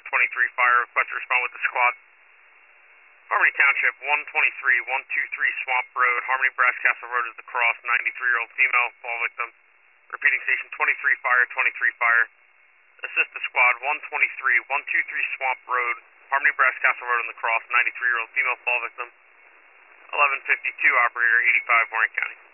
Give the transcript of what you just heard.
23 Fire, request to respond with the squad. Harmony Township, 123, 123 Swamp Road, Harmony Brass Castle Road is the cross, 93-year-old female, fall victim. Repeating station, 23 Fire, 23 Fire. Assist the squad, 123, 123 Swamp Road, Harmony Brass Castle Road on the cross, 93-year-old female, fall victim. 1152, operator 85, Warren County.